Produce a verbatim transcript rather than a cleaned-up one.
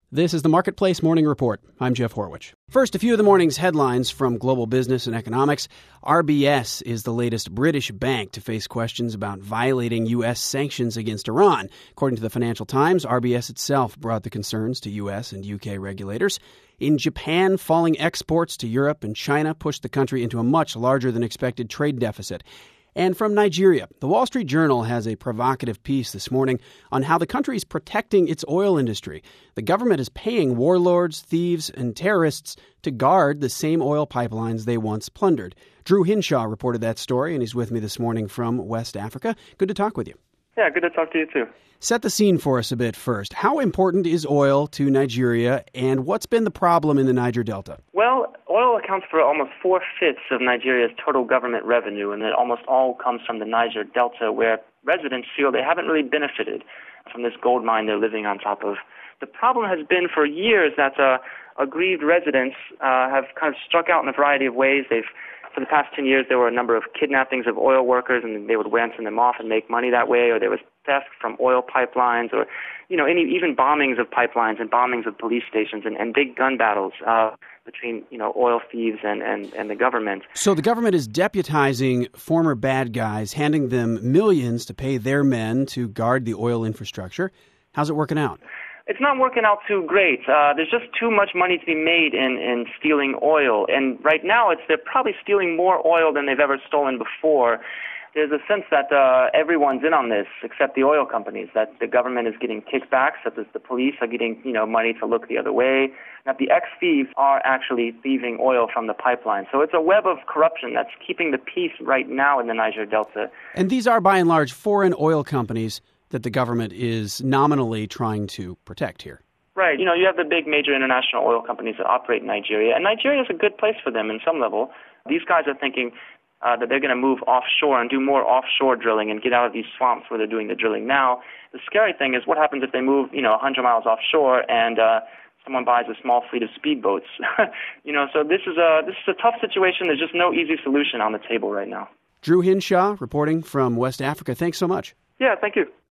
This is the Marketplace Morning Report. I'm Jeff Horwich. First, a few of the morning's headlines from global business and economics. R B S is the latest British bank to face questions about violating U S sanctions against Iran. According to the Financial Times, R B S itself brought the concerns to U S and U K regulators. In Japan, falling exports to Europe and China pushed the country into a much larger than expected trade deficit. And from Nigeria, the Wall Street Journal has a provocative piece this morning on how the country is protecting its oil industry. The government is paying warlords, thieves, and terrorists to guard the same oil pipelines they once plundered. Drew Hinshaw reported that story, and he's with me this morning from West Africa. Good to talk with you. Yeah, good to talk to you too. Set the scene for us a bit first. How important is oil to Nigeria, and what's been the problem in the Niger Delta? Well, oil accounts for almost four-fifths of Nigeria's total government revenue, and it almost all comes from the Niger Delta, where residents feel they haven't really benefited from this gold mine they're living on top of. The problem has been for years that uh, aggrieved residents uh, have kind of struck out in a variety of ways. They've For the past ten years, there were a number of kidnappings of oil workers, and they would ransom them off and make money that way, or there was theft from oil pipelines, or, you know, any even bombings of pipelines and bombings of police stations and, and big gun battles uh, between, you know, oil thieves and, and, and the government. So the government is deputizing former bad guys, handing them millions to pay their men to guard the oil infrastructure. How's it working out? It's not working out too great. Uh, there's just too much money to be made in, in stealing oil. And right now, it's they're probably stealing more oil than they've ever stolen before. There's a sense that uh, everyone's in on this except the oil companies, that the government is getting kickbacks, that the police are getting, you know, money to look the other way, that the ex-thieves are actually thieving oil from the pipeline. So it's a web of corruption that's keeping the peace right now in the Niger Delta. And these are, by and large, foreign oil companies that the government is nominally trying to protect here. Right. You know, you have the big major international oil companies that operate in Nigeria, and Nigeria is a good place for them in some level. These guys are thinking uh, that they're going to move offshore and do more offshore drilling and get out of these swamps where they're doing the drilling now. The scary thing is what happens if they move, you know, one hundred miles offshore and uh, someone buys a small fleet of speedboats. you know, so this is a this is a tough situation. There's just no easy solution on the table right now. Drew Hinshaw reporting from West Africa. Thanks so much. Yeah, thank you.